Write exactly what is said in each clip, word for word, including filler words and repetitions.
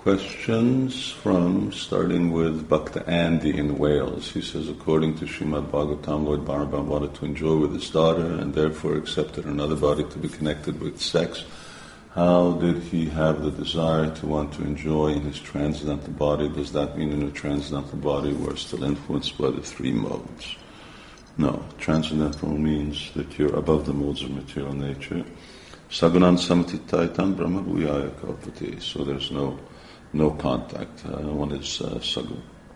Questions from, starting with Bhakta Andy in Wales. He says, according to Srimad Bhagavatam, Lord Balaram wanted to enjoy with his daughter and therefore accepted another body to be connected with sex. How did he have the desire to want to enjoy in his transcendental body? Does that mean in a transcendental body we're still influenced by the three modes? No. Transcendental means that you're above the modes of material nature. Sagunan samatitaitan brahma bhuyaya kalpati. So there's no no contact. Uh, one is uh, sagu.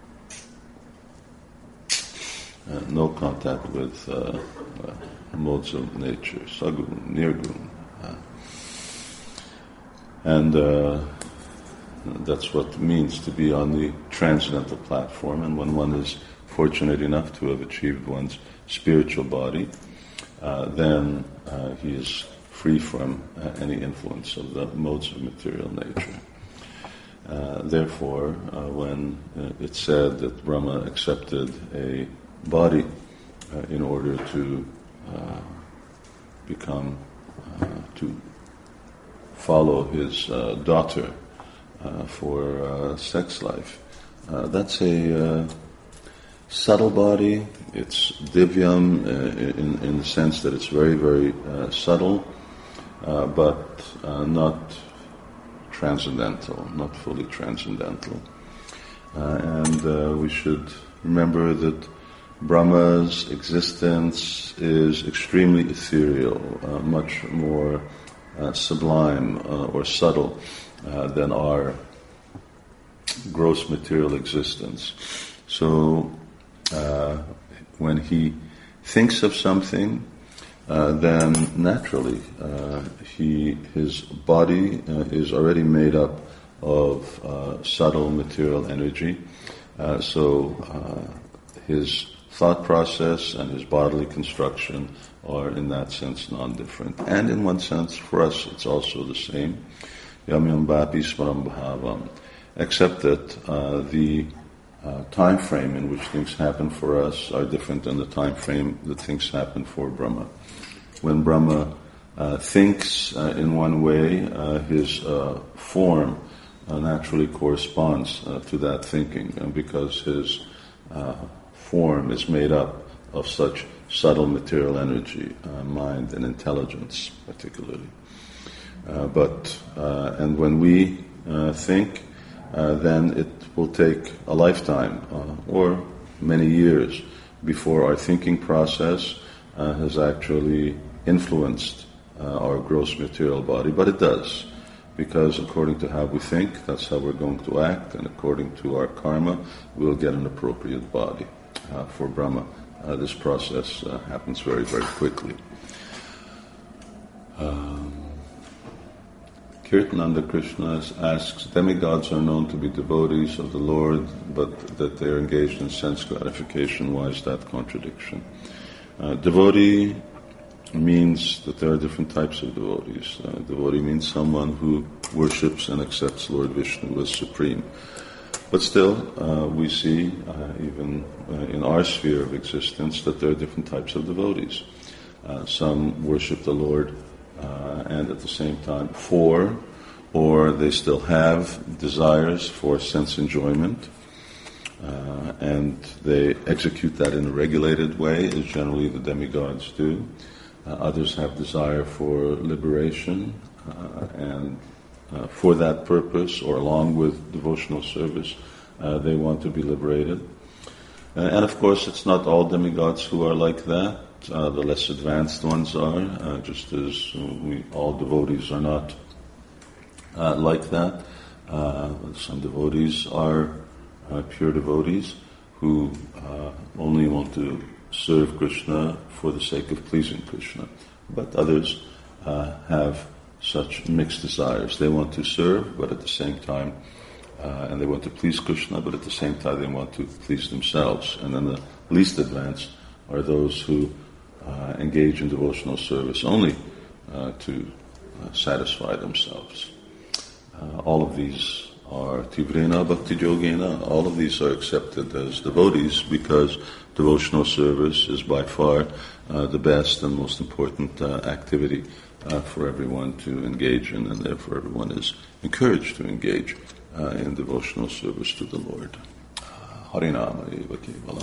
Uh, no contact with uh, uh, modes of nature. Sagu, nirgun. Uh, and uh, that's what it means to be on the transcendental platform. And when one is fortunate enough to have achieved one's spiritual body, uh, then uh, he is free from uh, any influence of the modes of material nature. Uh, therefore, uh, when uh, it's said that Brahma accepted a body uh, in order to uh, become, uh, to follow his uh, daughter uh, for uh, sex life, uh, that's a uh, subtle body. It's divyam uh, in, in the sense that it's very, very uh, subtle, uh, but uh, not transcendental, not fully transcendental. Uh, and uh, we should remember that Brahma's existence is extremely ethereal, uh, much more uh, sublime uh, or subtle uh, than our gross material existence. So uh, when he thinks of something, Uh, then naturally uh, he his body uh, is already made up of uh, subtle material energy, uh, so uh, his thought process and his bodily construction are in that sense non-different. And in one sense, for us, it's also the same. Yamyam bhapi smaram bhavam, except that uh, the uh, time frame in which things happen for us are different than the time frame that things happen for Brahma. When Brahma uh, thinks uh, in one way, uh, his uh, form uh, naturally corresponds uh, to that thinking, and because his uh, form is made up of such subtle material energy, uh, mind and intelligence particularly. Uh, but uh, and when we uh, think, uh, then it will take a lifetime uh, or many years before our thinking process uh, has actually influenced uh, our gross material body, but it does, because according to how we think, that's how we're going to act, and according to our karma, we'll get an appropriate body. Uh, for Brahma, uh, this process uh, happens very, very quickly. Um, Kirtananda Krishna asks, demigods are known to be devotees of the Lord, but that they are engaged in sense gratification. Why is that contradiction? Uh, devotee means that there are different types of devotees. Uh, devotee means someone who worships and accepts Lord Vishnu as supreme. But still, uh, we see, uh, even uh, in our sphere of existence, that there are different types of devotees. Uh, some worship the Lord uh, and at the same time for, or they still have desires for sense enjoyment, uh, and they execute that in a regulated way, as generally the demigods do. Uh, others have desire for liberation, uh, and uh, for that purpose, or along with devotional service, uh, they want to be liberated. Uh, and of course, it's not all demigods who are like that. Uh, the less advanced ones are, uh, just as we all devotees are not uh, like that. Uh, some devotees are uh, pure devotees who uh, only want to serve Krishna for the sake of pleasing Krishna. But others uh, have such mixed desires. They want to serve, but at the same time, uh, and they want to please Krishna, but at the same time they want to please themselves. And then the least advanced are those who uh, engage in devotional service only uh, to uh, satisfy themselves. Uh, all of these are Tivrena Bhakti Yogena, all of these are accepted as devotees because devotional service is by far uh, the best and most important uh, activity uh, for everyone to engage in, and therefore everyone is encouraged to engage uh, in devotional service to the Lord. Harinama eva kevalam.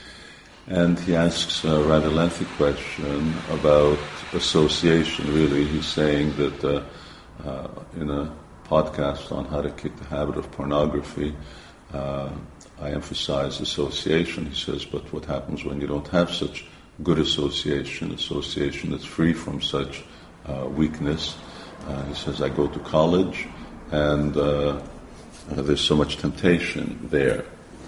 And he asks a rather lengthy question about association, really. He's saying that uh, uh, in a podcast on how to kick the habit of pornography, uh, I emphasize association. He says, but what happens when you don't have such good association, association that's free from such uh, weakness? Uh, he says, I go to college and uh, uh, there's so much temptation there.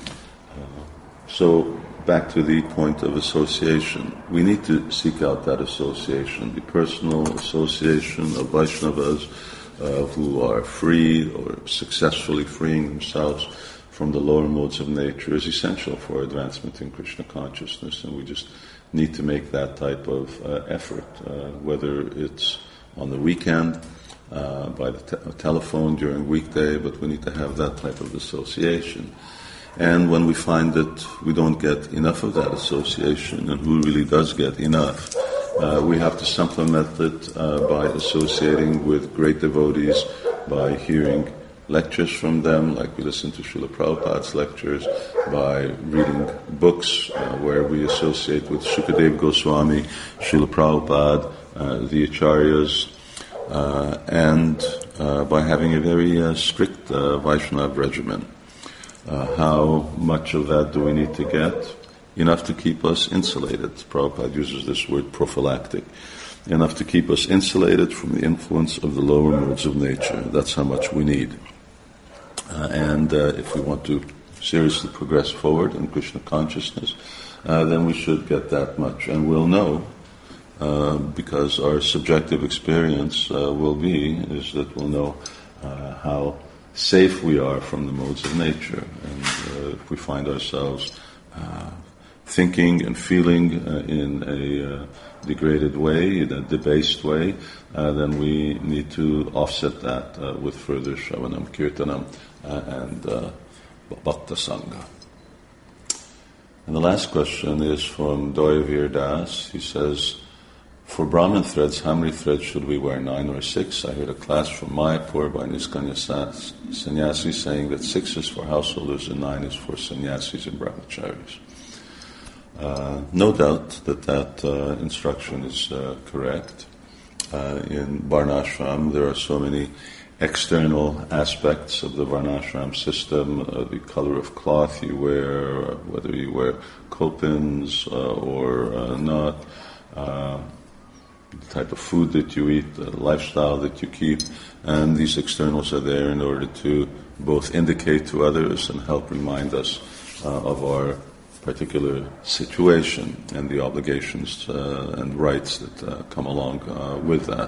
Uh, so back to the point of association. We need to seek out that association, the personal association of Vaishnavas uh, who are free or successfully freeing themselves from the lower modes of nature is essential for advancement in Krishna consciousness, and we just need to make that type of uh, effort, uh, whether it's on the weekend, uh, by the te- telephone during weekday, but we need to have that type of association. And when we find that we don't get enough of that association, and who really does get enough, uh, we have to supplement it uh, by associating with great devotees, by hearing lectures from them, like we listen to Srila Prabhupada's lectures, by reading books uh, where we associate with Shukadev Goswami, Srila Prabhupada, uh, the Acharyas, uh, and uh, by having a very uh, strict uh, Vaishnava regimen. Uh, how much of that do we need to get? Enough to keep us insulated. Prabhupada uses this word prophylactic. Enough to keep us insulated from the influence of the lower modes of nature. That's how much we need. Uh, and uh, if we want to seriously progress forward in Krishna consciousness, uh, then we should get that much. And we'll know, uh, because our subjective experience uh, will be, is that we'll know uh, how safe we are from the modes of nature. And uh, if we find ourselves uh, thinking and feeling uh, in a uh, degraded way, in a debased way, uh, then we need to offset that uh, with further Shravanam, Kirtanam, uh, and uh, Bhakta Sangha. And the last question is from Doyavir Das. He says, for Brahmin threads, how many threads should we wear, nine or six? I heard a class from Mayapur by Niskanya Sannyasi saying that six is for householders and nine is for sannyasis and brahmacharis. Uh, no doubt that that uh, instruction is uh, correct. Uh, in Varnashram, there are so many external aspects of the Varnashram system, uh, the color of cloth you wear, uh, whether you wear kopins uh, or uh, not, uh, the type of food that you eat, the lifestyle that you keep, and these externals are there in order to both indicate to others and help remind us uh, of our particular situation and the obligations uh, and rights that uh, come along uh, with that.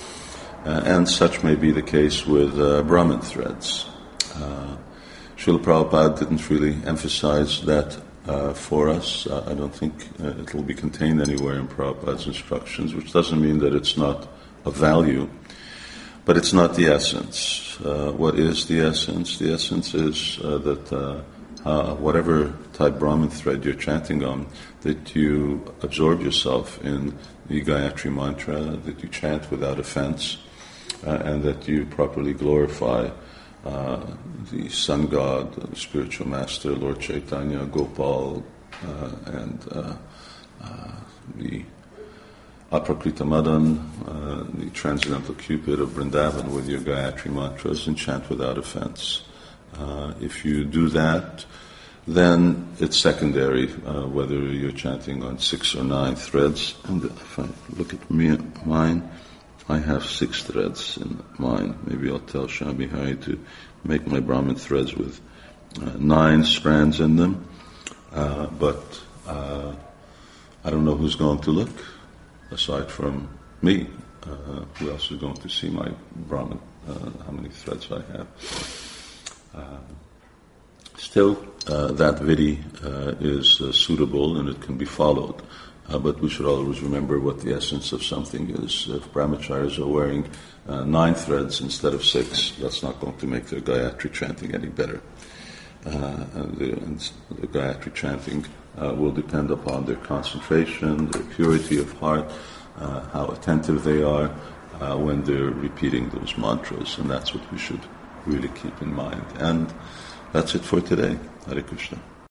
Uh, and such may be the case with uh, Brahmin threads. Uh, Srila Prabhupada didn't really emphasize that uh, for us. Uh, I don't think uh, it will be contained anywhere in Prabhupada's instructions, which doesn't mean that it's not of value, but it's not the essence. Uh, what is the essence? The essence is uh, that uh, uh, whatever type Brahmin thread you're chanting on, that you absorb yourself in the Gayatri mantra, that you chant without offense, uh, and that you properly glorify uh, the sun god, the spiritual master, Lord Chaitanya, Gopal, uh, and uh, uh, the Aprakrita Madan, uh, the transcendental Cupid of Vrindavan with your Gayatri mantras, and chant without offense. Uh, if you do that, then it's secondary uh, whether you're chanting on six or nine threads. And if I look at me, mine, I have six threads in mine. Maybe I'll tell Shami Hari to make my Brahmin threads with uh, nine strands in them. Uh, but uh, I don't know who's going to look aside from me. Uh, who else is going to see my Brahmin, uh, how many threads I have. Uh, still, uh, that vidi uh, is uh, suitable and it can be followed. Uh, but we should always remember what the essence of something is. If brahmacharis are wearing uh, nine threads instead of six, that's not going to make their Gayatri chanting any better. Uh, and, the, and the Gayatri chanting uh, will depend upon their concentration, their purity of heart, uh, how attentive they are uh, when they're repeating those mantras, and that's what we should really keep in mind. And that's it for today. Hare Krishna.